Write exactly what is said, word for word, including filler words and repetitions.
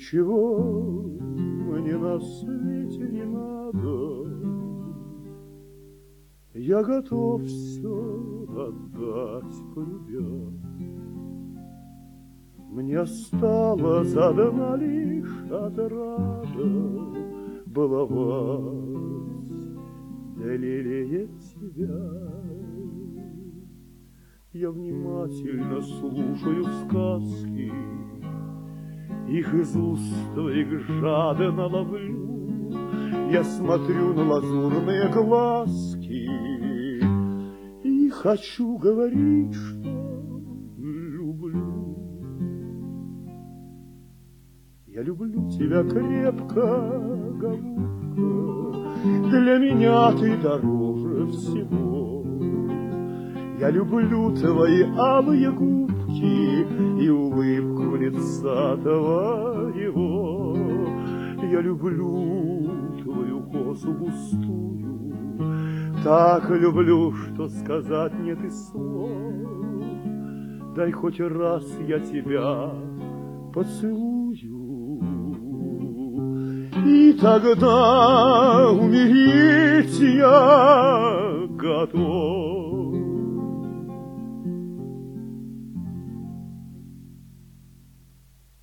Ничего мне на свете не надо, я готов все отдать, полюбя. Мне осталось одна лишь отрада баловать да лелеять тебя. Я внимательно слушаю сказки, их из уст твоих жадно ловлю. Я смотрю на лазурные глазки и хочу говорить, что люблю. Я люблю тебя крепко, голубка, для меня ты дороже всего. Я люблю твои алые губки и улыбку лица твоего. Я люблю твою косу густую, так люблю, что сказать нет и слов. Дай хоть раз я тебя поцелую, и тогда умереть я готов.